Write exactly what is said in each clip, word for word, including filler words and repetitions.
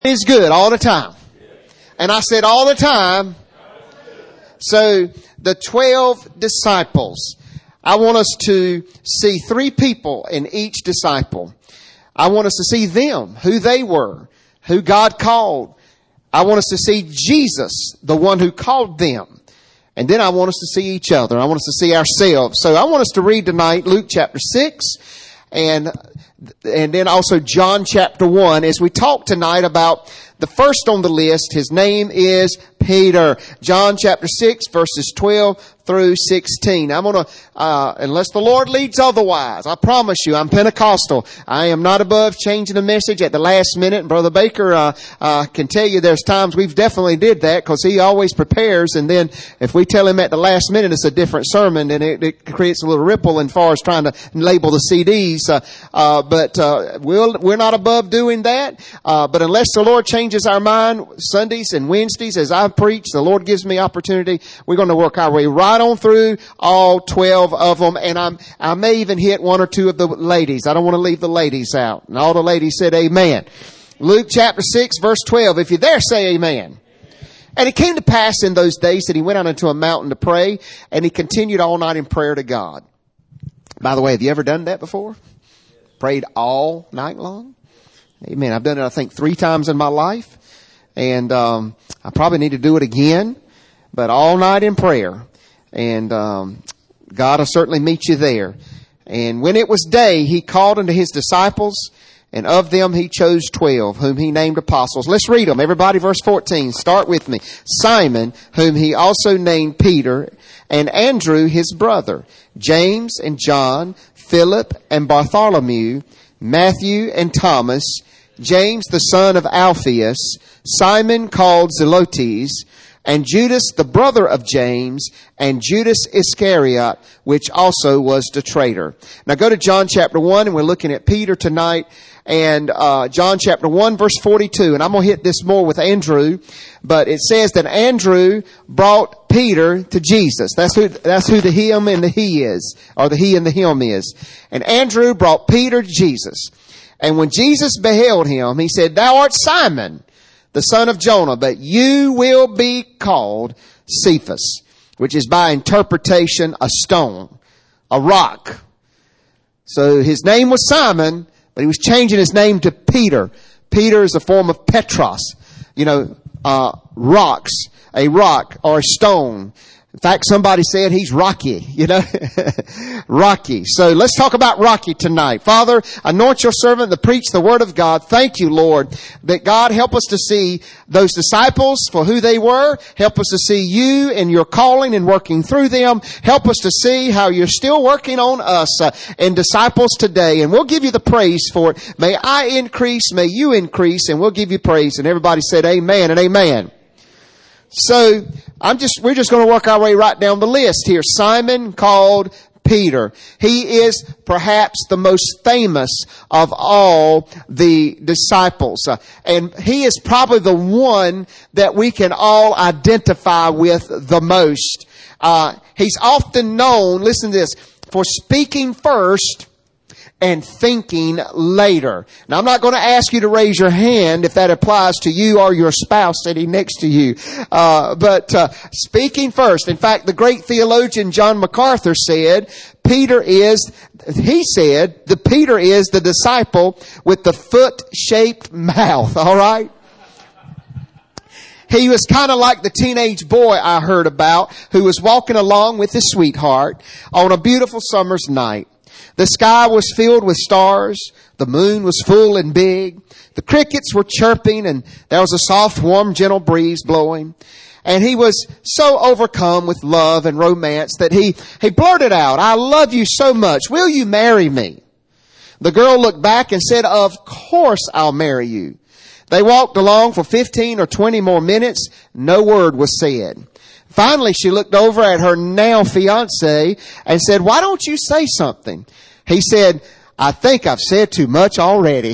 Is good all the time. And I said all the time. So the twelve disciples, I want us to see three people in each disciple. I want us to see them, who they were, who God called. I want us to see Jesus, the one who called them. And then I want us to see each other. I want us to see ourselves. So I want us to read tonight Luke chapter six and and then also John chapter one as we talk tonight about the first on the list. His name is Peter. John chapter six verses twelve through sixteen. I'm going to, uh, unless the Lord leads otherwise, I promise you, I'm Pentecostal. I am not above changing the message at the last minute. And Brother Baker, uh, uh, can tell you there's times we've definitely did that because he always prepares. And then if we tell him at the last minute it's a different sermon, then it, it creates a little ripple in far as trying to label the C Ds. Uh, uh, but, uh, we'll, we're not above doing that. Uh, but unless the Lord changes our mind Sundays and Wednesdays as I preach, the Lord gives me opportunity, we're going to work our way right on through all twelve of them. And I'm, I may even hit one or two of the ladies. I don't want to leave the ladies out. And all the ladies said amen. Luke chapter six verse twelve. If you're there, say amen. And it came to pass in those days that he went out into a mountain to pray, and he continued all night in prayer to God. By the way, have you ever done that before? Prayed all night long? Amen. I've done it, I think, three times in my life. And um I probably need to do it again. But all night in prayer. And um God will certainly meet you there. And when it was day, he called unto his disciples, and of them he chose twelve, whom he named apostles. Let's read them. Everybody, verse fourteen. Start with me. Simon, whom he also named Peter, and Andrew his brother, James and John, Philip and Bartholomew, Matthew and Thomas, James the son of Alphaeus, Simon called Zelotes, and Judas the brother of James, and Judas Iscariot, which also was the traitor. Now go to John chapter one, and we're looking at Peter tonight. And uh John chapter one verse forty-two. And I'm going to hit this more with Andrew. But it says that Andrew brought Peter to Jesus. That's who, that's who the him and the he is. Or the he and the him is. And Andrew brought Peter to Jesus. And when Jesus beheld him, he said, Thou art Simon, the son of Jonah, but you will be called Cephas, which is by interpretation a stone, a rock. So his name was Simon, but he was changing his name to Peter. Peter is a form of Petros, you know, uh, rocks, a rock or a stone. In fact, somebody said he's Rocky, you know, Rocky. So let's talk about Rocky tonight. Father, anoint your servant to preach the word of God. Thank you, Lord, that God help us to see those disciples for who they were. Help us to see you and your calling and working through them. Help us to see how you're still working on us uh, and disciples today. And we'll give you the praise for it. May I increase, may you increase, and we'll give you praise. And everybody said amen and amen. So I'm just, we're just going to work our way right down the list here. Simon called Peter. He is perhaps the most famous of all the disciples. Uh, and he is probably the one that we can all identify with the most. Uh, he's often known, listen to this, for speaking first and thinking later. Now, I'm not going to ask you to raise your hand if that applies to you or your spouse sitting next to you. Uh, but uh, speaking first. In fact, the great theologian John MacArthur said, Peter is, he said, the Peter is the disciple with the foot-shaped mouth. All right? He was kind of like the teenage boy I heard about who was walking along with his sweetheart on a beautiful summer's night. The sky was filled with stars. The moon was full and big. The crickets were chirping, and there was a soft, warm, gentle breeze blowing. And he was so overcome with love and romance that he, he blurted out, I love you so much. Will you marry me? The girl looked back and said, Of course I'll marry you. They walked along for fifteen or twenty more minutes. No word was said. Finally, she looked over at her now fiancé and said, Why don't you say something? He said, I think I've said too much already.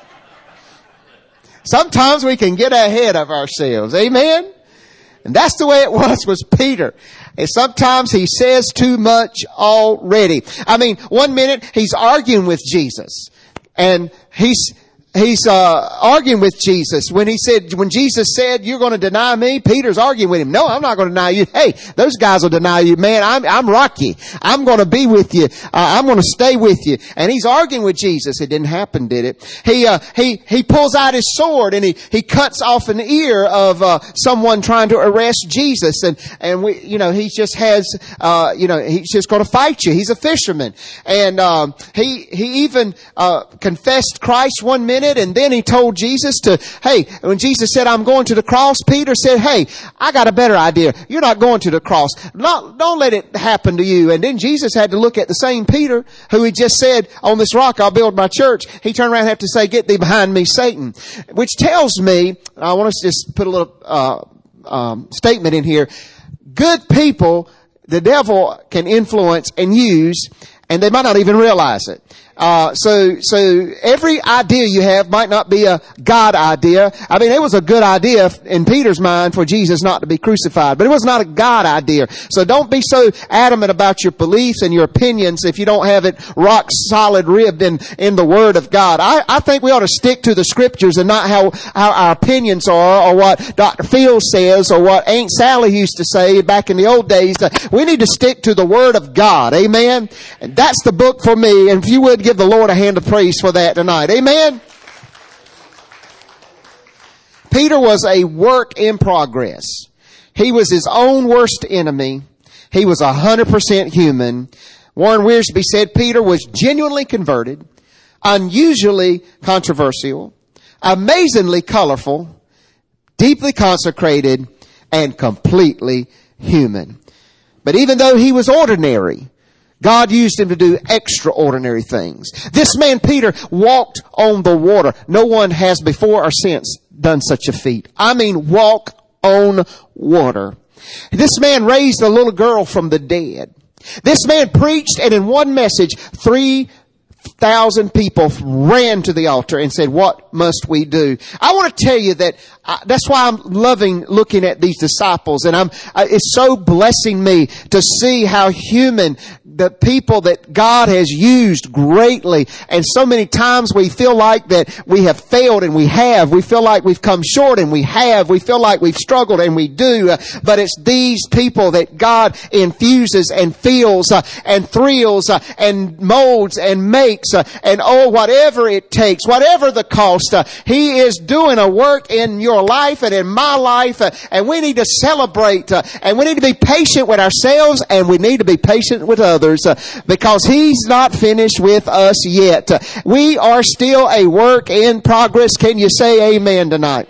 Sometimes we can get ahead of ourselves. Amen? And that's the way it was with Peter. And sometimes he says too much already. I mean, one minute he's arguing with Jesus. And he's He's uh arguing with Jesus. When he said, when Jesus said, you're going to deny me, Peter's arguing with him. No, I'm not going to deny you. Hey, those guys will deny you. Man, I'm, I'm Rocky. I'm going to be with you. Uh, I'm going to stay with you. And he's arguing with Jesus. It didn't happen, did it? He, uh, he, he pulls out his sword and he, he cuts off an ear of, uh, someone trying to arrest Jesus. And, and we, you know, he just has, uh, you know, he's just going to fight you. He's a fisherman. And, um, he, he even, uh, confessed Christ one minute. And then he told Jesus to, hey, when Jesus said, I'm going to the cross, Peter said, hey, I got a better idea. You're not going to the cross. Not, don't let it happen to you. And then Jesus had to look at the same Peter who he just said, on this rock I'll build my church. He turned around and had to say, get thee behind me, Satan. Which tells me, I want to just put a little uh, um, statement in here. Good people, the devil can influence and use, and they might not even realize it. Uh, so, so every idea you have might not be a God idea. I mean, it was a good idea in Peter's mind for Jesus not to be crucified, but it was not a God idea. So don't be so adamant about your beliefs and your opinions if you don't have it rock solid ribbed in, in the Word of God. I, I think we ought to stick to the Scriptures and not how, how our opinions are or what Doctor Phil says or what Aunt Sally used to say back in the old days. We need to stick to the Word of God. Amen. And that's the book for me. And if you would give the Lord a hand of praise for that tonight. Amen. Peter was a work in progress. He was his own worst enemy. He was a hundred percent human. Warren Wiersbe said Peter was genuinely converted, unusually controversial, amazingly colorful, deeply consecrated, and completely human. But even though he was ordinary, God used him to do extraordinary things. This man, Peter, walked on the water. No one has before or since done such a feat. I mean, walk on water. This man raised a little girl from the dead. This man preached, and in one message, three thousand people ran to the altar and said, what must we do? I want to tell you that I, that's why I'm loving looking at these disciples, and I'm uh, it's so blessing me to see how human the people that God has used greatly. And so many times we feel like that we have failed, and we have. We feel like we've come short, and we have. We feel like we've struggled, and we do. Uh, but it's these people that God infuses and feels uh, and thrills uh, and molds and makes uh, and oh, whatever it takes, whatever the cost, uh, He is doing a work in your life and in my life, uh, and we need to celebrate, uh, and we need to be patient with ourselves, and we need to be patient with others, uh, because He's not finished with us yet. Uh, we are still a work in progress. Can you say amen tonight?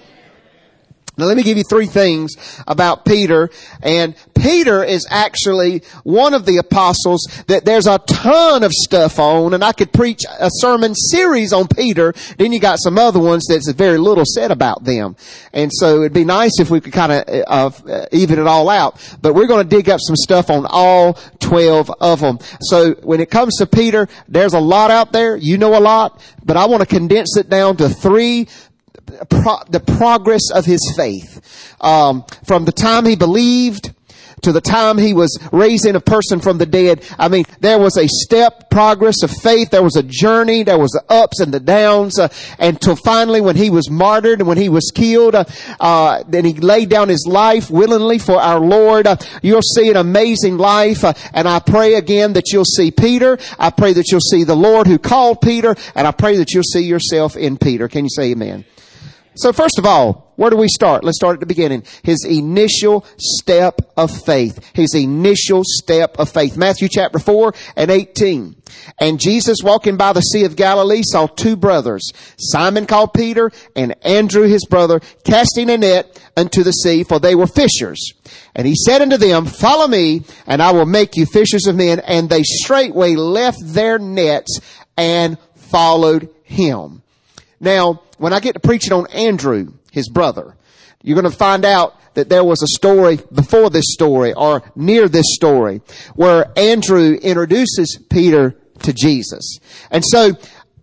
Now let me give you three things about Peter. And Peter is actually one of the apostles that there's a ton of stuff on, and I could preach a sermon series on Peter. Then you got some other ones that's very little said about them. And so it'd be nice if we could kind of uh, even it all out. But we're going to dig up some stuff on all twelve of them. So when it comes to Peter, there's a lot out there. You know a lot. But I want to condense it down to three Pro- the progress of his faith. Um, from the time he believed to the time he was raising a person from the dead. I mean, there was a step progress of faith. There was a journey. There was the ups and the downs. Uh, until finally when he was martyred and when he was killed, uh, uh, then he laid down his life willingly for our Lord. Uh, you'll see an amazing life. Uh, and I pray again that you'll see Peter. I pray that you'll see the Lord who called Peter. And I pray that you'll see yourself in Peter. Can you say amen? So first of all, where do we start? Let's start at the beginning. His initial step of faith. His initial step of faith. Matthew chapter four and eighteen. And Jesus, walking by the Sea of Galilee, saw two brothers, Simon called Peter and Andrew his brother, casting a net unto the sea, for they were fishers. And he said unto them, follow me, and I will make you fishers of men. And they straightway left their nets and followed him. Now, when I get to preaching on Andrew, his brother, you're going to find out that there was a story before this story or near this story where Andrew introduces Peter to Jesus. And so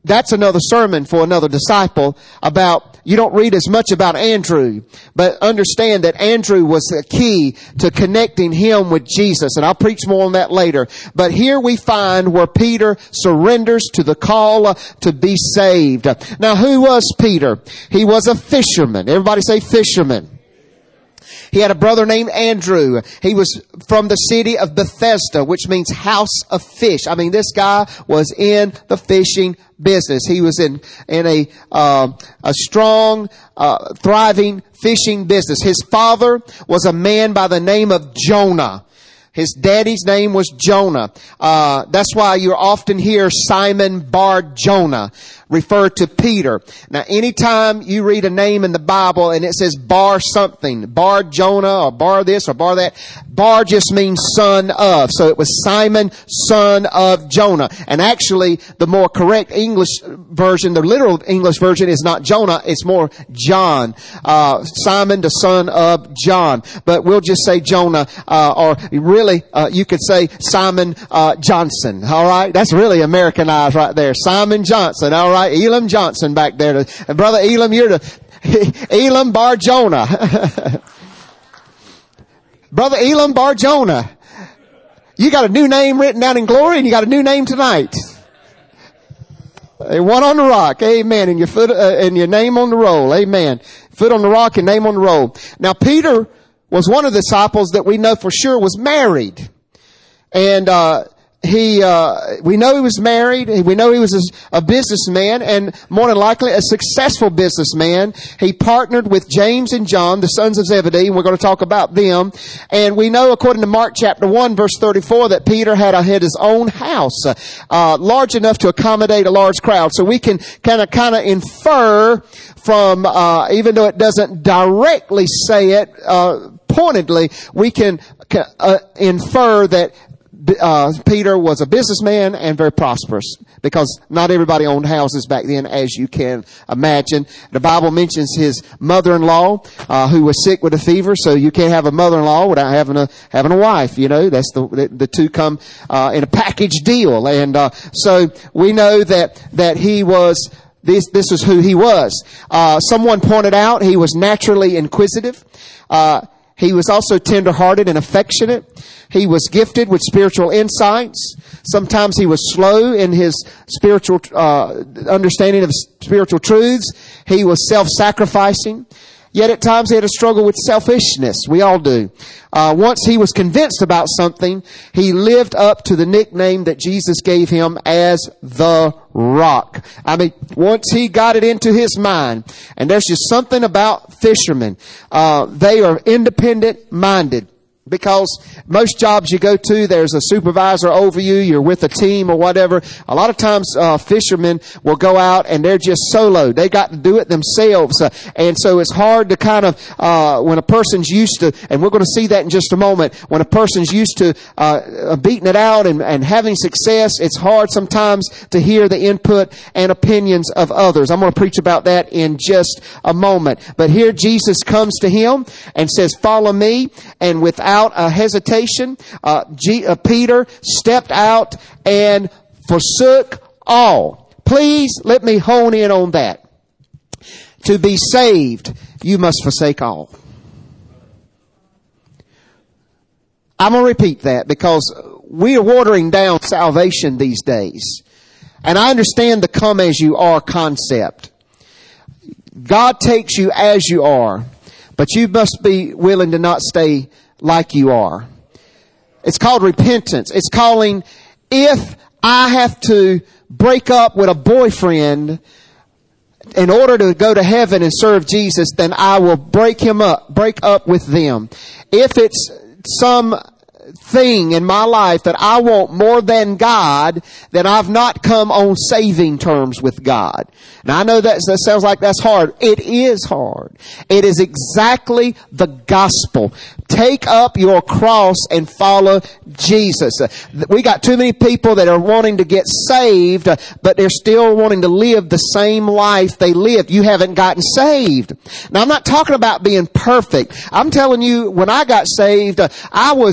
that's another sermon for another disciple about, you don't read as much about Andrew, but understand that Andrew was the key to connecting him with Jesus. And I'll preach more on that later. But here we find where Peter surrenders to the call to be saved. Now, who was Peter? He was a fisherman. Everybody say fisherman. He had a brother named Andrew. He was from the city of Bethesda, which means house of fish. I mean, this guy was in the fishing business. He was in, in a, uh, a strong, uh, thriving fishing business. His father was a man by the name of Jonah. His daddy's name was Jonah. Uh, that's why you often hear Simon Bar-Jonah refer to Peter. Now, anytime you read a name in the Bible and it says Bar something, Bar Jonah or Bar this or Bar that, Bar just means son of. So it was Simon, son of Jonah. And actually, the more correct English version, the literal English version is not Jonah, it's more John. Uh, Simon, the son of John. But we'll just say Jonah, uh, or really, uh, you could say Simon, uh, Johnson. All right? That's really Americanized right there. Simon Johnson. All right? Elam Johnson back there. And Brother Elam, you're the Elam Bar-Jonah. Brother Elam Bar-Jonah. You got a new name written down in glory and you got a new name tonight. One on the rock. Amen. And your foot, uh, and your name on the roll. Amen. Foot on the rock and name on the roll. Now Peter was one of the disciples that we know for sure was married. And, uh, He, uh, we know he was married. We know he was a, a businessman and more than likely a successful businessman. He partnered with James and John, the sons of Zebedee, and we're going to talk about them. And we know, according to Mark chapter one, verse thirty-four, that Peter had, a, had his own house, uh, large enough to accommodate a large crowd. So we can kind of, kind of infer from, uh, even though it doesn't directly say it, uh, pointedly, we can, uh, infer that Uh, Peter was a businessman and very prosperous because not everybody owned houses back then, as you can imagine. The Bible mentions his mother-in-law, uh, who was sick with a fever. So you can't have a mother-in-law without having a, having a wife. You know, that's the, the, the two come, uh, in a package deal. And, uh, so we know that, that he was, this, this is who he was. Uh, someone pointed out he was naturally inquisitive. Uh, He was also tender-hearted and affectionate. He was gifted with spiritual insights. Sometimes he was slow in his spiritual uh understanding of spiritual truths. He was self-sacrificing. Yet at times he had a struggle with selfishness. We all do. Uh, once he was convinced about something, he lived up to the nickname that Jesus gave him as the Rock. I mean, once he got it into his mind, and there's just something about fishermen. Uh, they are independent-minded. Because most jobs you go to, there's a supervisor over you, you're with a team or whatever. A lot of times, uh, fishermen will go out and they're just solo. They got to do it themselves. Uh, and so it's hard to kind of, uh, when a person's used to, and we're going to see that in just a moment, when a person's used to, uh, beating it out and, and having success, it's hard sometimes to hear the input and opinions of others. I'm going to preach about that in just a moment. But here Jesus comes to him and says, follow me, and without Without a hesitation, uh, G, uh, Peter stepped out and forsook all. Please let me hone in on that. To be saved, you must forsake all. I'm going to repeat that because we are watering down salvation these days. And I understand the come as you are concept. God takes you as you are, but you must be willing to not stay like you are. It's called repentance. It's calling, if I have to break up with a boyfriend in order to go to heaven and serve Jesus, then I will break him up, break up with them. If it's some thing in my life that I want more than God, then I've not come on saving terms with God. Now I know that, that sounds like that's hard. It is hard. It is exactly the gospel. Take up your cross and follow Jesus. We got too many people that are wanting to get saved, but they're still wanting to live the same life they lived. You haven't gotten saved. Now I'm not talking about being perfect. I'm telling you, when I got saved, I was, I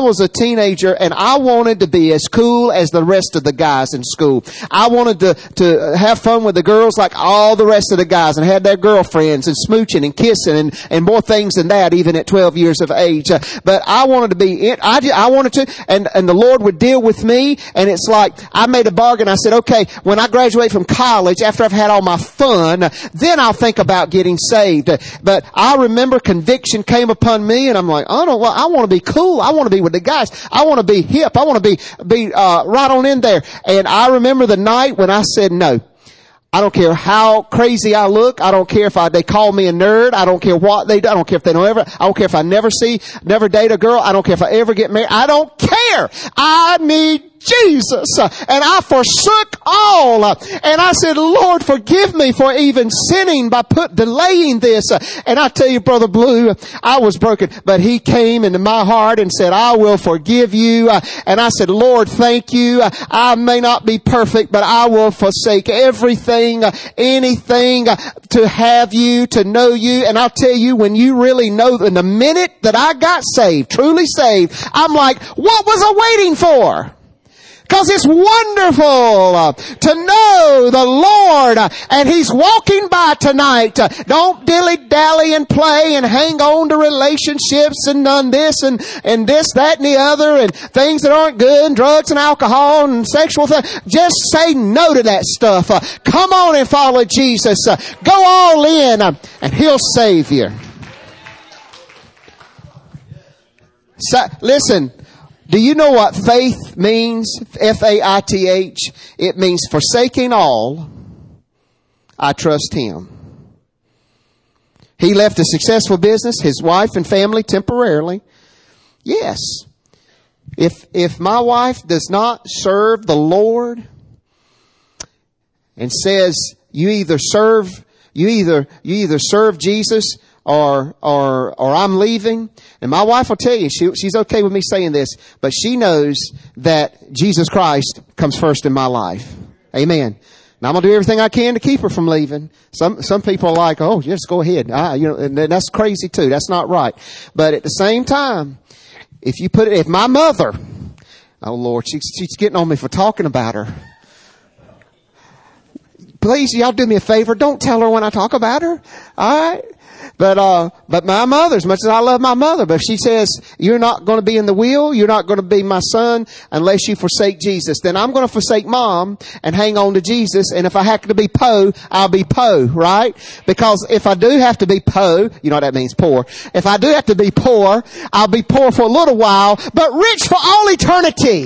was a teenager and I wanted to be as cool as the rest of the guys in school. I wanted to, to have fun with the girls like all the rest of the guys and had their girlfriends and smooching and kissing and, and more things than that even at twelve years of age. Uh, but I wanted to be, in, I, I wanted to, and, and the Lord would deal with me, and it's like I made a bargain. I said, okay, when I graduate from college, after I've had all my fun, then I'll think about getting saved. But I remember conviction came upon me, and I'm like, I don't, well, I want to be cool. I want to be with the guys. I want to be hip. I want to be, be, uh, right on in there. And I remember the night when I said no. I don't care how crazy I look. I don't care if I, they call me a nerd. I don't care what they do. I don't care if they don't ever, I don't care if I never see, never date a girl. I don't care if I ever get married. I don't care. I need Jesus. And I forsook all. And I said, Lord, forgive me for even sinning by put, delaying this. And I tell you, Brother Blue, I was broken, but he came into my heart and said, I will forgive you. And I said, Lord, thank you. I may not be perfect, but I will forsake everything, anything to have you, to know you. And I'll tell you, when you really know, in the minute that I got saved, truly saved, I'm like, what was I waiting for? Because it's wonderful uh, to know the Lord uh, and He's walking by tonight. Uh, don't dilly-dally and play and hang on to relationships and done this and, and this, that, and the other and things that aren't good and drugs and alcohol and sexual things. Just say no to that stuff. Uh, come on and follow Jesus. Uh, go all in uh, and He'll save you. So, listen. Do you know what faith means? F A I T H. It means forsaking all, I trust Him. He left a successful business, his wife and family temporarily. Yes. If, if my wife does not serve the Lord and says you either serve, you either, you either serve Jesus or, or, or I'm leaving. And my wife will tell you, she, she's okay with me saying this, but she knows that Jesus Christ comes first in my life. Amen. Now I'm going to do everything I can to keep her from leaving. Some, some people are like, oh, just go ahead. Ah, you know, and that's crazy too. That's not right. But at the same time, if you put it, if my mother, oh Lord, she's, she's getting on me for talking about her. Please, y'all do me a favor. Don't tell her when I talk about her. All right. But, uh, but my mother, as much as I love my mother, but if she says, you're not going to be in the will, you're not going to be my son unless you forsake Jesus, then I'm going to forsake mom and hang on to Jesus. And if I have to be po, I'll be po, right? Because if I do have to be po, you know what that means, poor. If I do have to be poor, I'll be poor for a little while, but rich for all eternity.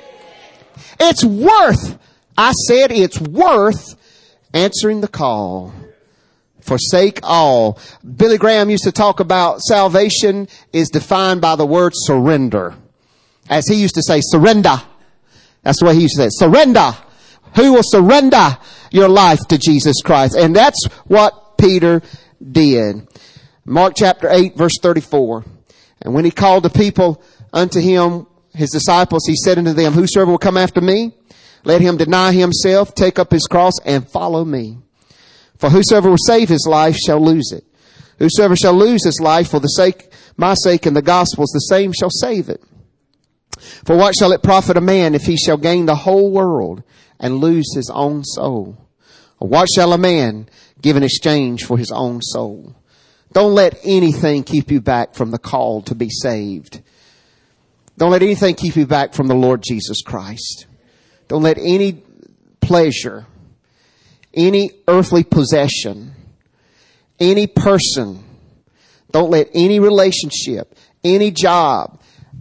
It's worth, I said it's worth answering the call. Forsake all. Billy Graham used to talk about salvation is defined by the word surrender. As he used to say, surrender. That's the way he used to say it. Surrender. Who will surrender your life to Jesus Christ? And that's what Peter did. Mark chapter eight, verse thirty-four. And when he called the people unto him, his disciples, he said unto them, whosoever will come after me, let him deny himself, take up his cross, and follow me. For whosoever will save his life shall lose it. Whosoever shall lose his life for the sake, my sake and the gospel's, the same shall save it. For what shall it profit a man if he shall gain the whole world and lose his own soul? Or what shall a man give in exchange for his own soul? Don't let anything keep you back from the call to be saved. Don't let anything keep you back from the Lord Jesus Christ. Don't let any pleasure, any earthly possession, any person, don't let any relationship, any job,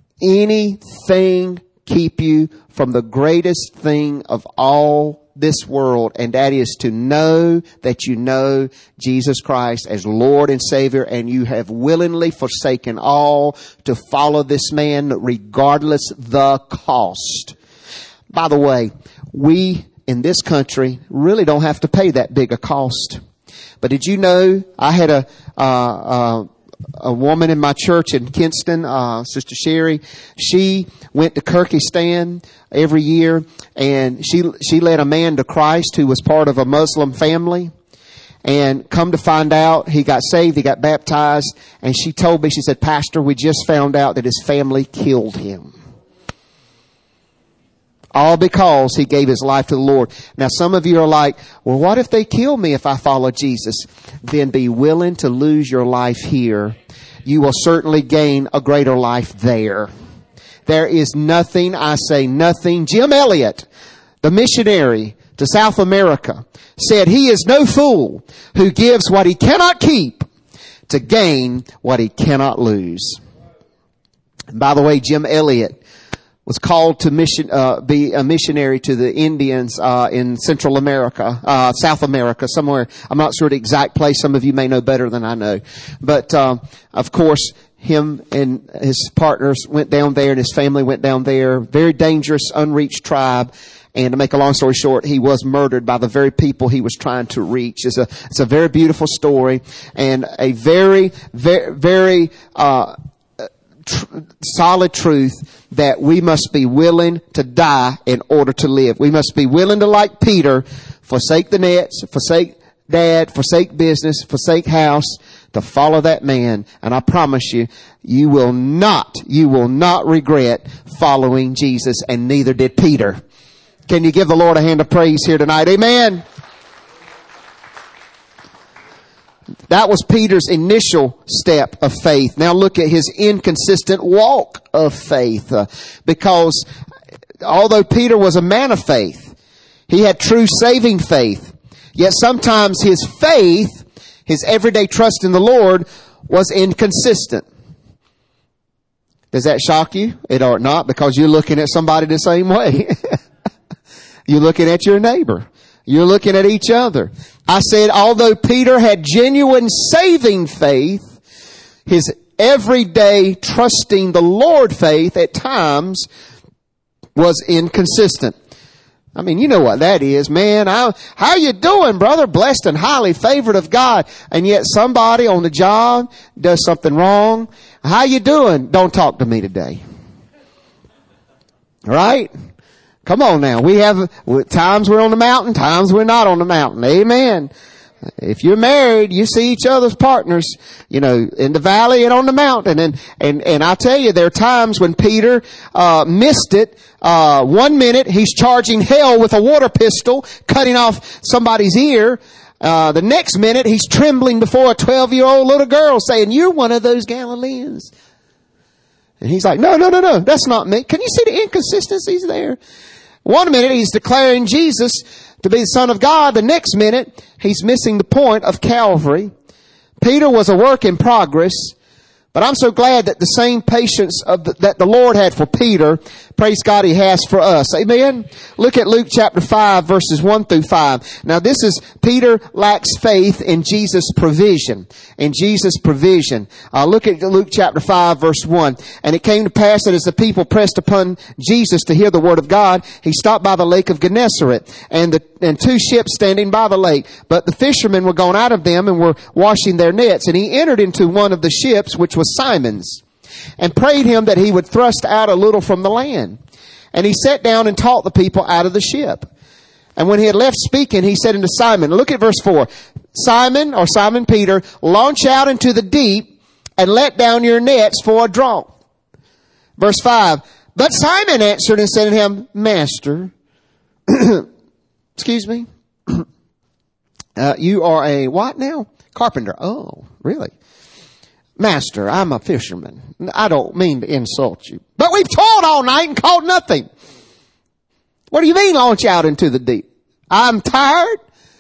anything keep you from the greatest thing of all this world, and that is to know that you know Jesus Christ as Lord and Savior, and you have willingly forsaken all to follow this man regardless the cost. By the way, we in this country really don't have to pay that big a cost. But did you know I had a uh, uh, a woman in my church in Kinston, uh, Sister Sherry. She went to Kyrgyzstan every year, and she she led a man to Christ who was part of a Muslim family. And come to find out, he got saved, he got baptized, and she told me, she said, Pastor, we just found out that his family killed him. All because he gave his life to the Lord. Now some of you are like, well, what if they kill me if I follow Jesus? Then be willing to lose your life here. You will certainly gain a greater life there. There is nothing, I say nothing. Jim Elliot, the missionary to South America, said he is no fool who gives what he cannot keep to gain what he cannot lose. And by the way, Jim Elliot was called to mission, uh, be a missionary to the Indians, uh, in Central America, uh, South America, somewhere. I'm not sure the exact place. Some of you may know better than I know. But, um, of course, him and his partners went down there and his family went down there. Very dangerous, unreached tribe. And to make a long story short, he was murdered by the very people he was trying to reach. It's a, it's a very beautiful story and a very, very, very, uh, tr- solid truth that we must be willing to die in order to live. We must be willing to, like Peter, forsake the nets, forsake dad, forsake business, forsake house, to follow that man. And I promise you, you will not, you will not regret following Jesus, and neither did Peter. Can you give the Lord a hand of praise here tonight? Amen. That was Peter's initial step of faith. Now look at his inconsistent walk of faith. Uh, because although Peter was a man of faith, he had true saving faith. Yet sometimes his faith, his everyday trust in the Lord, was inconsistent. Does that shock you? It ought not, because you're looking at somebody the same way. You're looking at your neighbor. You're looking at each other. I said, although Peter had genuine saving faith, his everyday trusting the Lord faith at times was inconsistent. I mean, you know what that is, man. I, how you doing, brother? Blessed and highly favored of God. And yet somebody on the job does something wrong. How you doing? Don't talk to me today. Right? Come on now. We have times we're on the mountain, times we're not on the mountain. Amen. If you're married, you see each other's partners, you know, in the valley and on the mountain. And, and, and I tell you, there are times when Peter, uh, missed it. Uh, one minute he's charging hell with a water pistol, cutting off somebody's ear. Uh, the next minute he's trembling before a twelve year old little girl saying, you're one of those Galileans. And he's like, no, no, no, no, that's not me. Can you see the inconsistencies there? One minute he's declaring Jesus to be the Son of God. The next minute he's missing the point of Calvary. Peter was a work in progress. But I'm so glad that the same patience of the, that the Lord had for Peter, praise God, He has for us. Amen? Look at Luke chapter five, verses one through five. Now this is, Peter lacks faith in Jesus' provision. In Jesus' provision. Uh, look at Luke chapter five, verse one. And it came to pass that as the people pressed upon Jesus to hear the word of God, He stopped by the lake of Gennesaret, and the and two ships standing by the lake. But the fishermen were gone out of them and were washing their nets. And He entered into one of the ships, which was Simon's, and prayed him that he would thrust out a little from the land. And he sat down and taught the people out of the ship. And when he had left speaking, he said unto Simon, look at verse four, Simon, or Simon Peter, launch out into the deep and let down your nets for a draught. Verse five, but Simon answered and said to him, Master, excuse me, uh, you are a what now? Carpenter. Oh, really? Master, I'm a fisherman. I don't mean to insult you, but we've toiled all night and caught nothing. What do you mean launch out into the deep? I'm tired.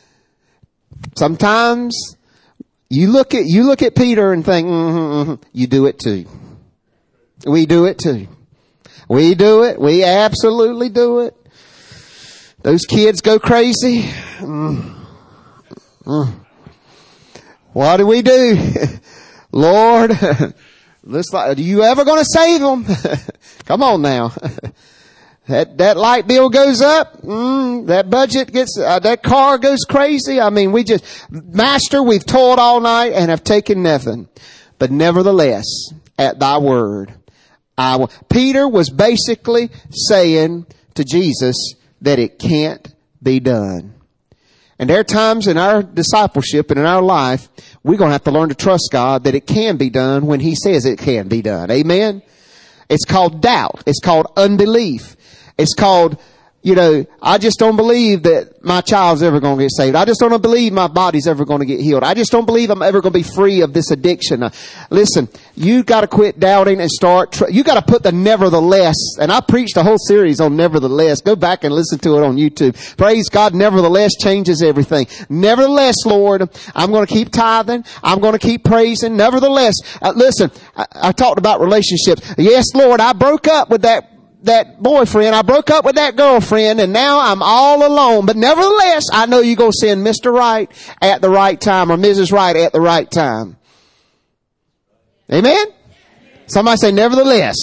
Sometimes you look at, you look at Peter and think, mm-hmm, mm-hmm. You do it too. We do it too. We do it. We absolutely do it. Those kids go crazy. Mm. Mm. What do we do? Lord, looks like, are you ever going to save them? Come on now. That, that light bill goes up. Mm, that budget gets, uh, that car goes crazy. I mean, we just, Master, we've toiled all night and have taken nothing. But nevertheless, at thy word, I will. Peter was basically saying to Jesus that it can't be done. And there are times in our discipleship and in our life, we're going to have to learn to trust God that it can be done when He says it can be done. Amen? It's called doubt. It's called unbelief. It's called, you know, I just don't believe that my child's ever going to get saved. I just don't believe my body's ever going to get healed. I just don't believe I'm ever going to be free of this addiction. Uh, listen, you got to quit doubting and start, tr- you got to put the nevertheless. And I preached a whole series on nevertheless. Go back and listen to it on YouTube. Praise God, nevertheless changes everything. Nevertheless, Lord, I'm going to keep tithing. I'm going to keep praising. Nevertheless, uh, listen, I, I talked about relationships. Yes, Lord, I broke up with that that boyfriend. I broke up with that girlfriend, and now I'm all alone. But nevertheless, I know you're going to send Mister Right at the right time, or Missus Right at the right time. Amen? Somebody say nevertheless.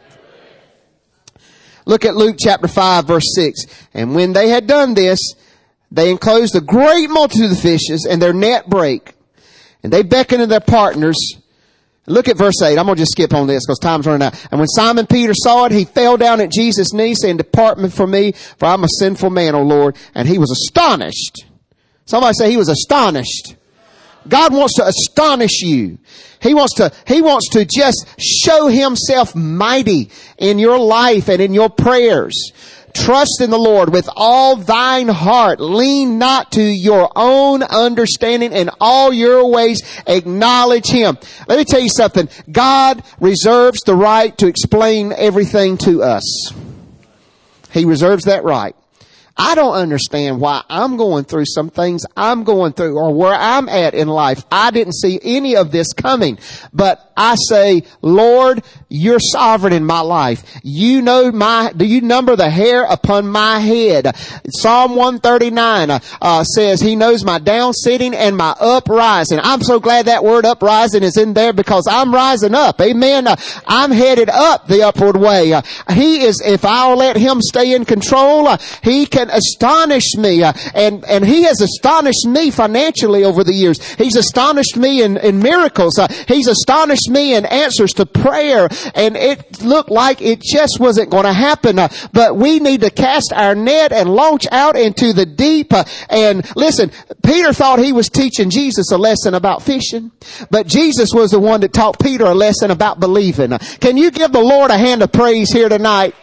Look at Luke chapter five, verse six. And when they had done this, they enclosed a great multitude of fishes, and their net brake. And they beckoned to their partners. Look at verse eight. I'm going to just skip on this because time's running out. And when Simon Peter saw it, he fell down at Jesus' knees, saying, "Depart from me, for I'm a sinful man, O Lord." And he was astonished. Somebody say he was astonished. God wants to astonish you. He wants to, He wants to just show Himself mighty in your life and in your prayers. Trust in the Lord with all thine heart. Lean not to your own understanding. In all your ways acknowledge Him. Let me tell you something. God reserves the right to explain everything to us. He reserves that right. I don't understand why I'm going through some things I'm going through, or where I'm at in life. I didn't see any of this coming. But I say, Lord, you're sovereign in my life. You know my, do you number the hair upon my head? Psalm one thirty-nine uh, uh, says He knows my down sitting and my uprising. I'm so glad that word uprising is in there, because I'm rising up. Amen. Uh, I'm headed up the upward way. Uh, he is, if I'll let Him stay in control, uh, He can astonish me. Uh, and, and He has astonished me financially over the years. He's astonished me in, in miracles. Uh, he's astonished me in answers to prayer. And it looked like it just wasn't going to happen. Uh, but we need to cast our net and launch out into the deep. Uh, and listen, Peter thought he was teaching Jesus a lesson about fishing. But Jesus was the one that taught Peter a lesson about believing. Uh, can you give the Lord a hand of praise here tonight?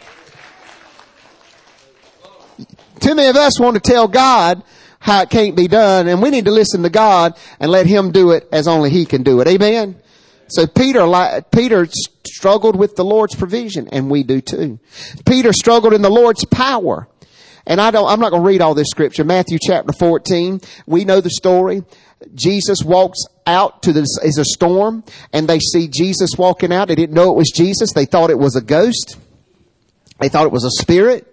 Too many of us want to tell God how it can't be done, and we need to listen to God and let Him do it as only He can do it. Amen? So Peter, Peter struggled with the Lord's provision, and we do too. Peter struggled in the Lord's power. And I don't, I'm not going to read all this scripture. Matthew chapter fourteen, we know the story. Jesus walks out to this, is a storm, and they see Jesus walking out. They didn't know it was Jesus. They thought it was a ghost. They thought it was a spirit.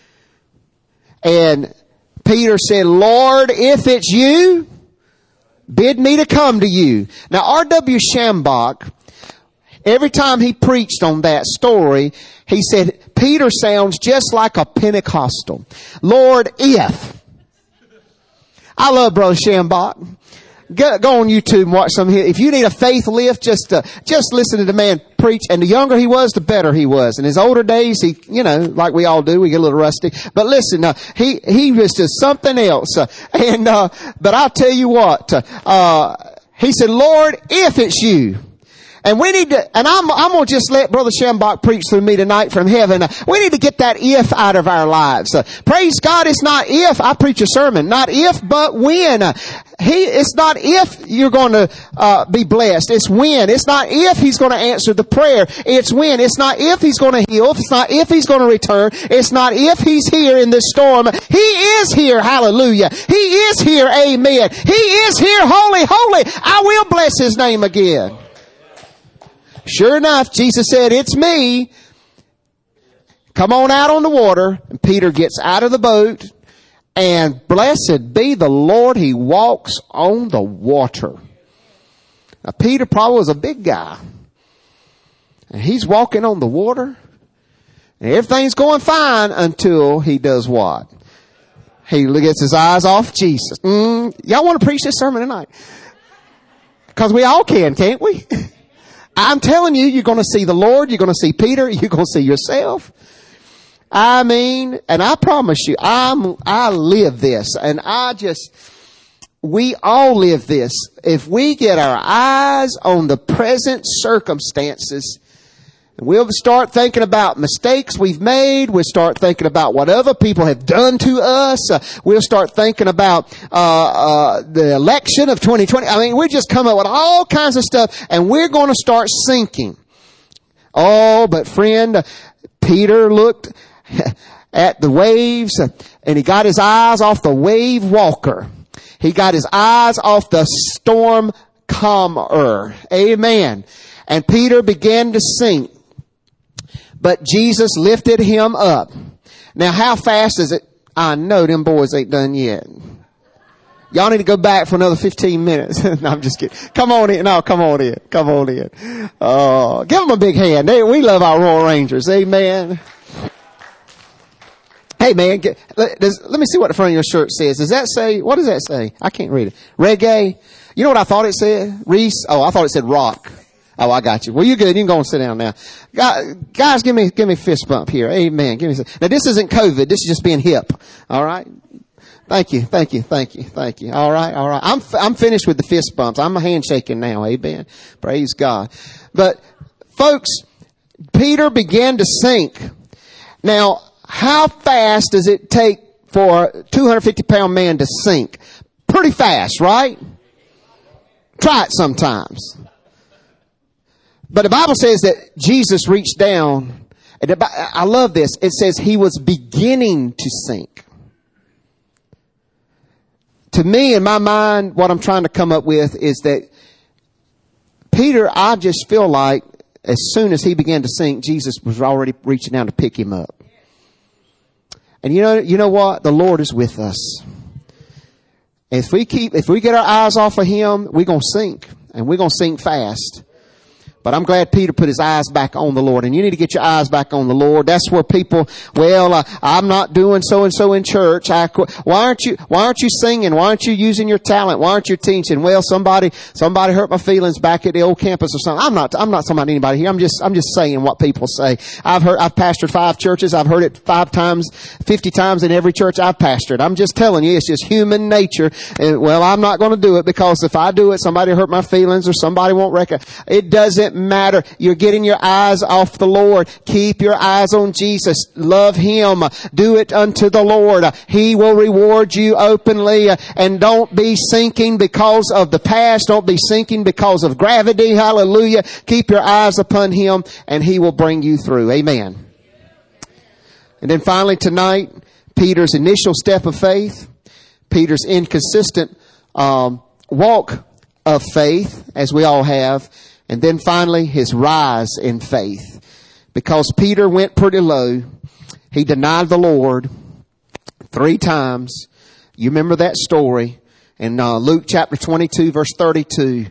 And Peter said, "Lord, if it's you, bid me to come to you." Now, R W Shambach, every time he preached on that story, he said, Peter sounds just like a Pentecostal. Lord, if. I love Brother Shambach. Go, go on YouTube and watch some. If you need a faith lift, just uh, just listen to the man preach. And the younger he was, the better he was. In his older days, he, you know, like we all do, we get a little rusty. But listen, uh, he he was just something else. Uh, and uh, but I'll tell you what. Uh, he said, "Lord, if it's you." And we need to, and I'm, I'm going to just let Brother Shambach preach through me tonight from heaven. Uh, we need to get that if out of our lives. Uh, praise God, it's not if. I preach a sermon. Not if, but when. Uh, he, it's not if you're going to uh, be blessed. It's when. It's not if He's going to answer the prayer. It's when. It's not if He's going to heal. It's not if He's going to return. It's not if He's here in this storm. He is here. Hallelujah. He is here. Amen. He is here. Holy, holy. I will bless His name again. Sure enough, Jesus said, "It's me. Come on out on the water." And Peter gets out of the boat, and blessed be the Lord, he walks on the water. Now, Peter probably was a big guy, and he's walking on the water, and everything's going fine until he does what? He gets his eyes off Jesus. Mm, y'all want to preach this sermon tonight? Because we all can, can't we? I'm telling you, you're going to see the Lord, you're going to see Peter, you're going to see yourself. I mean, and I promise you, I'm, I live this, and I just, we all live this. If we get our eyes on the present circumstances, we'll start thinking about mistakes we've made. We'll start thinking about what other people have done to us. Uh, we'll start thinking about uh, uh the election of twenty twenty. I mean, we just come up with all kinds of stuff, and we're going to start sinking. Oh, but friend, Peter looked at the waves, and he got his eyes off the wave walker. He got his eyes off the storm calmer. Amen. And Peter began to sink. But Jesus lifted him up. Now, how fast is it? I know them boys ain't done yet. Y'all need to go back for another fifteen minutes. No, I'm just kidding. Come on in. No, come on in. Come on in. Oh, give them a big hand. They, we love our Royal Rangers. Amen. Hey man, get, let, does, let me see what the front of your shirt says. Does that say, what does that say? I can't read it. Reggae. You know what I thought it said? Reese? Oh, I thought it said rock. Oh, I got you. Well, you're good. You can go and sit down now. Guys, give me, give me a fist bump here. Amen. Give me some. Now this isn't COVID. This is just being hip. All right. Thank you. Thank you. Thank you. Thank you. All right. All right. I'm, I'm finished with the fist bumps. I'm handshaking now. Amen. Praise God. But folks, Peter began to sink. Now, how fast does it take for a two hundred fifty pound man to sink? Pretty fast, right? Try it sometimes. But the Bible says that Jesus reached down. And I love this. It says he was beginning to sink. To me, in my mind, what I'm trying to come up with is that Peter, I just feel like as soon as he began to sink, Jesus was already reaching down to pick him up. And you know, you know what? The Lord is with us. If we keep, if we get our eyes off of him, we're going to sink, and we're going to sink fast. But I'm glad Peter put his eyes back on the Lord. And you need to get your eyes back on the Lord. That's where people, well, uh, I'm not doing so and so in church. I, why aren't you, why aren't you singing? Why aren't you using your talent? Why aren't you teaching? Well, somebody, somebody hurt my feelings back at the old campus or something. I'm not, I'm not talking about anybody here. I'm just, I'm just saying what people say. I've heard, I've pastored five churches. I've heard it five times, fifty times in every church I've pastored. I'm just telling you, it's just human nature. And well, I'm not going to do it because if I do it, somebody hurt my feelings or somebody won't reckon. It doesn't matter. You're getting your eyes off the Lord. Keep your eyes on Jesus. Love him. Do it unto the Lord. He will reward you openly. And don't be sinking because of the past. Don't be sinking because of gravity. Hallelujah. Keep your eyes upon him and he will bring you through. Amen. And then finally tonight, Peter's initial step of faith, Peter's inconsistent um, walk of faith, as we all have. And then finally, his rise in faith. Because Peter went pretty low. He denied the Lord three times. You remember that story in uh, Luke chapter twenty-two, verse thirty-two.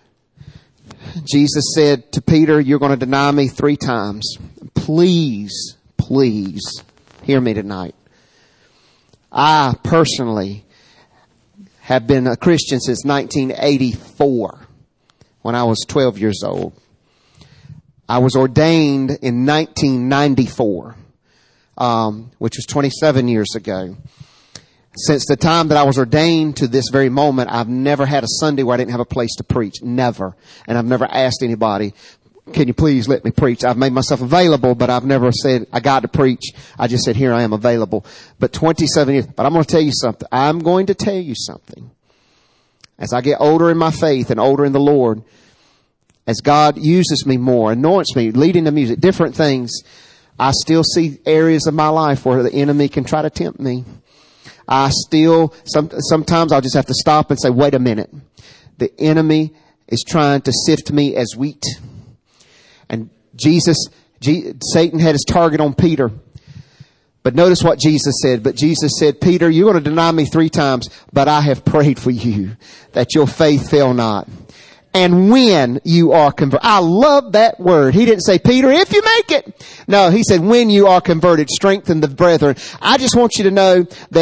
Jesus said to Peter, you're going to deny me three times. Please, please hear me tonight. I personally have been a Christian since nineteen eighty-four. When I was twelve years old. I was ordained in nineteen ninety-four, um, which was twenty-seven years ago. Since the time that I was ordained to this very moment, I've never had a Sunday where I didn't have a place to preach. Never. And I've never asked anybody, can you please let me preach? I've made myself available, but I've never said, I got to preach. I just said, here I am available. But twenty-seven years. But I'm going to tell you something. I'm going to tell you something. As I get older in my faith and older in the Lord, as God uses me more, anoints me, leading the music, different things, I still see areas of my life where the enemy can try to tempt me. I still, some, sometimes I'll just have to stop and say, wait a minute. The enemy is trying to sift me as wheat. And Jesus, G, Satan had his target on Peter. But notice what Jesus said. But Jesus said, Peter, you're going to deny me three times, but I have prayed for you that your faith fail not. And when you are converted. I love that word. He didn't say, Peter, if you make it. No, he said, when you are converted, strengthen the brethren. I just want you to know that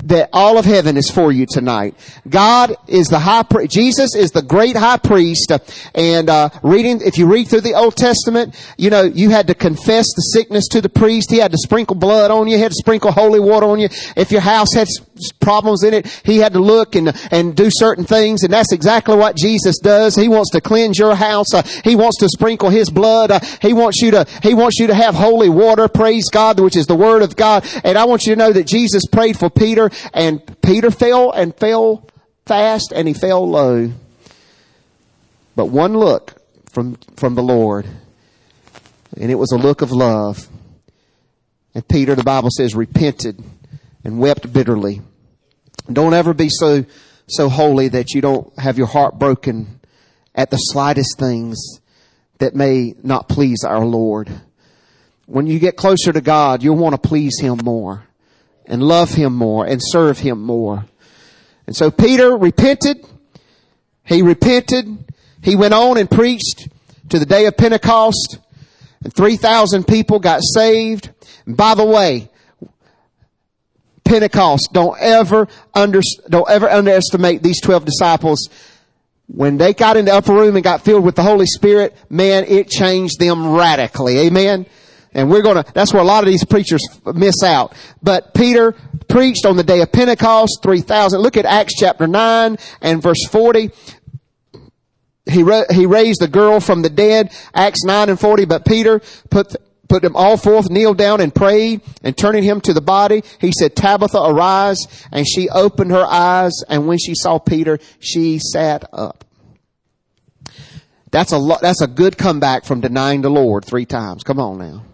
that all of heaven is for you tonight. God is the high priest. Jesus is the great high priest. And, uh, reading, if you read through the Old Testament, you know, you had to confess the sickness to the priest. He had to sprinkle blood on you. He had to sprinkle holy water on you. If your house had problems in it, he had to look and, and do certain things. And that's exactly what Jesus does. He wants to cleanse your house. Uh, he wants to sprinkle his blood. Uh, he wants you to, he wants you to have holy water. Praise God, which is the word of God. And I want you to know that Jesus prayed for Peter, and Peter fell and fell fast and he fell low. But one look from, from the Lord, and it was a look of love. And Peter, the Bible says, repented and wept bitterly. Don't ever be so, so holy that you don't have your heart broken at the slightest things that may not please our Lord. When you get closer to God, you'll want to please Him more and love Him more and serve Him more. And so Peter repented. He repented. He went on and preached to the day of Pentecost, and three thousand people got saved. And by the way, Pentecost, don't ever under, don't ever underestimate these twelve disciples. When they got in the upper room and got filled with the Holy Spirit, man, it changed them radically. Amen. And we're going to, that's where a lot of these preachers miss out. But Peter preached on the day of Pentecost, three thousand. Look at Acts chapter nine and verse forty. He ra- he raised the girl from the dead, Acts nine and forty. But Peter put the, put them all forth, kneeled down and prayed, and turning him to the body, he said, Tabitha, arise. And she opened her eyes, and when she saw Peter, she sat up. That's a lo- that's a good comeback from denying the Lord three times. Come on now.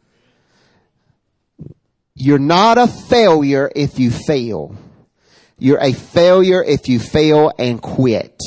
You're not a failure if you fail. You're a failure if you fail and quit.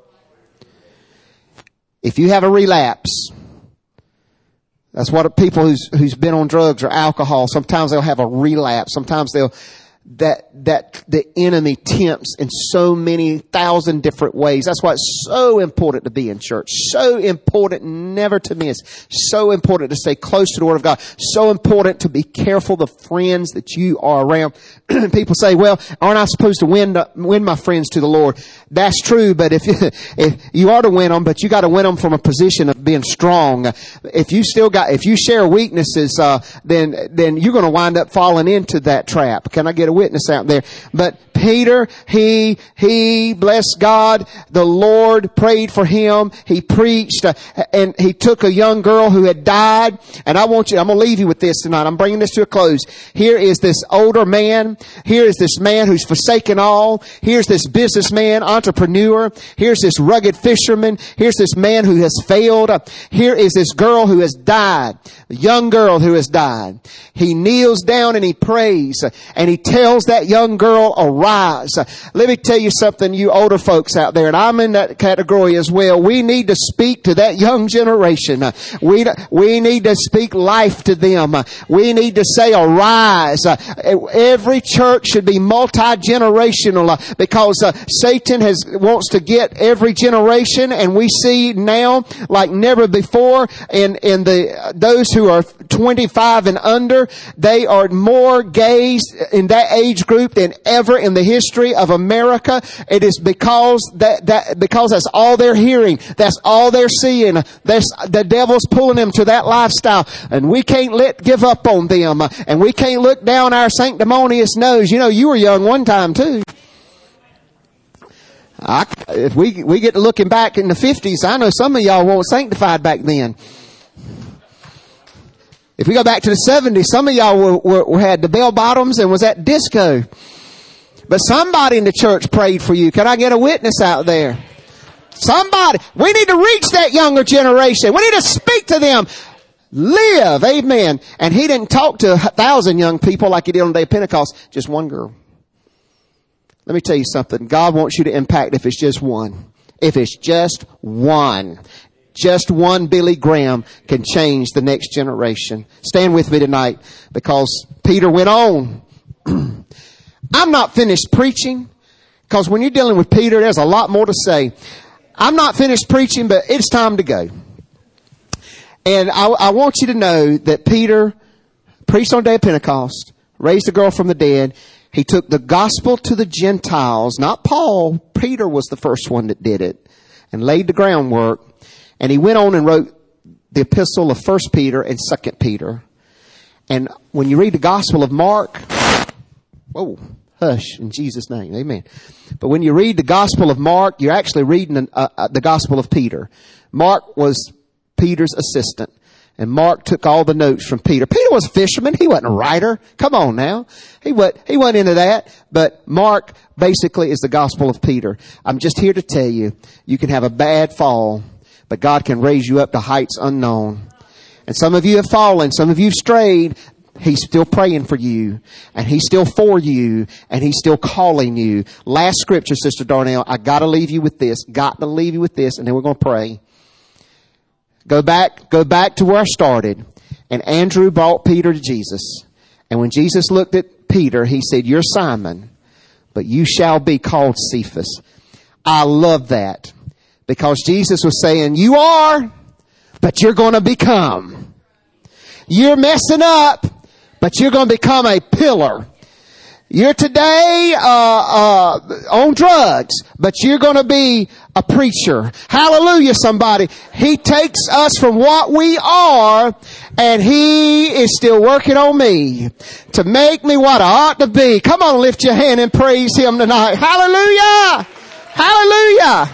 If you have a relapse, that's what people who's, who's been on drugs or alcohol, sometimes they'll have a relapse. Sometimes they'll, that, that the enemy tempts in so many thousand different ways. That's why it's so important to be in church. So important never to miss. So important to stay close to the Word of God. So important to be careful the friends that you are around. People say, well, aren't I supposed to win, win my friends to the Lord? That's true, but if you, if you are to win them, but you got to win them from a position of being strong. If you still got, if you share weaknesses, uh, then, then you're going to wind up falling into that trap. Can I get a witness out there? But Peter, he, he, bless God, the Lord prayed for him. He preached, uh, and he took a young girl who had died. And I want you, I'm going to leave you with this tonight. I'm bringing this to a close. Here is this older man. Here is this man who's forsaken all. Here's this businessman, entrepreneur. Here's this rugged fisherman. Here's this man who has failed. Here is this girl who has died. A young girl who has died. He kneels down and he prays, and he tells that young girl, arise. Let me tell you something, you older folks out there, and I'm in that category as well. We need to speak to that young generation. We, we need to speak life to them. We need to say, arise. Every church should be multi-generational, because uh, Satan has wants to get every generation, and we see now like never before in in the those who are twenty-five and under, they are more gays in that age group than ever in the history of America. It is because that that because that's all they're hearing, that's all they're seeing. That's the devil's pulling them to that lifestyle, and we can't let give up on them, and we can't look down our sanctimonious nose. You know, you were young one time too. I, if we we get to looking back in the fifties, I know some of y'all weren't sanctified back then. If we go back to the seventies, some of y'all were, were, were had the bell bottoms and was at disco. But somebody in the church prayed for you. Can I get a witness out there? Somebody. We need to reach that younger generation. We need to speak to them. Live. Amen. And he didn't talk to a thousand young people like he did on the day of Pentecost. Just one girl. Let me tell you something. God wants you to impact if it's just one. If it's just one. Just one Billy Graham can change the next generation. Stand with me tonight, because Peter went on. I'm not finished preaching, because when you're dealing with Peter, there's a lot more to say. I'm not finished preaching, but it's time to go. And I, I want you to know that Peter preached on the day of Pentecost, raised a girl from the dead. He took the gospel to the Gentiles, not Paul. Peter was the first one that did it and laid the groundwork. And he went on and wrote the epistle of First Peter and Second Peter. And when you read the gospel of Mark, whoa, hush in Jesus' name, amen. But when you read the gospel of Mark, you're actually reading uh, uh, the gospel of Peter. Mark was Peter's assistant. And Mark took all the notes from Peter. Peter was a fisherman. He wasn't a writer. Come on now. He wasn't, he wasn't into that. But Mark basically is the gospel of Peter. I'm just here to tell you, you can have a bad fall, but God can raise you up to heights unknown. And some of you have fallen. Some of you have strayed. He's still praying for you. And He's still for you. And He's still calling you. Last scripture, Sister Darnell. I gotta leave you with this. Got to leave you with this. And then we're going to pray. Go back, go back to where I started. And Andrew brought Peter to Jesus. And when Jesus looked at Peter, He said, "You're Simon, but you shall be called Cephas." I love that. Because Jesus was saying, you are, but you're going to become. You're messing up, but you're going to become a pillar. You're today uh, uh on drugs, but you're going to be a preacher. Hallelujah, somebody. He takes us from what we are, and He is still working on me to make me what I ought to be. Come on, lift your hand and praise Him tonight. Hallelujah! Hallelujah!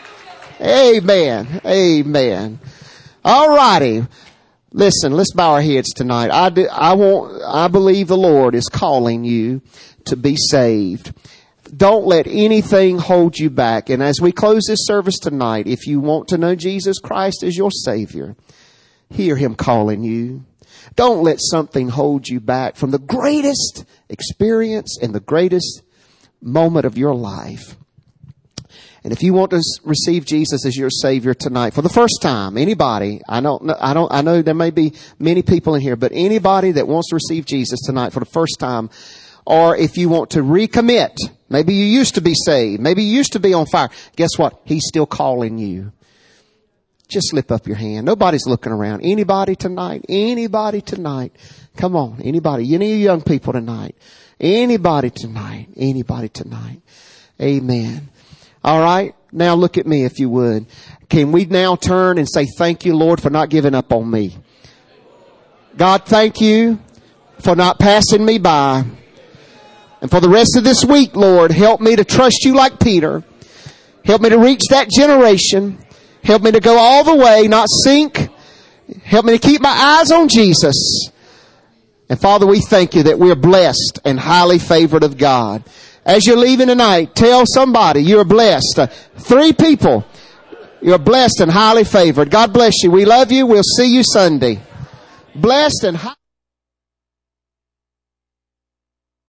Amen. Amen. All righty. Listen, let's bow our heads tonight. I do, I want, I believe the Lord is calling you to be saved. Don't let anything hold you back. And as we close this service tonight, if you want to know Jesus Christ as your Savior, hear Him calling you. Don't let something hold you back from the greatest experience and the greatest moment of your life. And if you want to receive Jesus as your Savior tonight for the first time, anybody, I don't, I don't, I know there may be many people in here, but anybody that wants to receive Jesus tonight for the first time, or if you want to recommit, maybe you used to be saved, maybe you used to be on fire. Guess what? He's still calling you. Just slip up your hand. Nobody's looking around. Anybody tonight? Anybody tonight? Come on. Anybody? Any young people tonight? Anybody tonight? Anybody tonight? Amen. All right. Now look at me if you would. Can we now turn and say, thank you, Lord, for not giving up on me. God, thank you for not passing me by. And for the rest of this week, Lord, help me to trust you like Peter. Help me to reach that generation. Help me to go all the way, not sink. Help me to keep my eyes on Jesus. And Father, we thank you that we're blessed and highly favored of God. As you're leaving tonight, tell somebody you're blessed. Uh, three people. You're blessed and highly favored. God bless you. We love you. We'll see you Sunday. Blessed and highly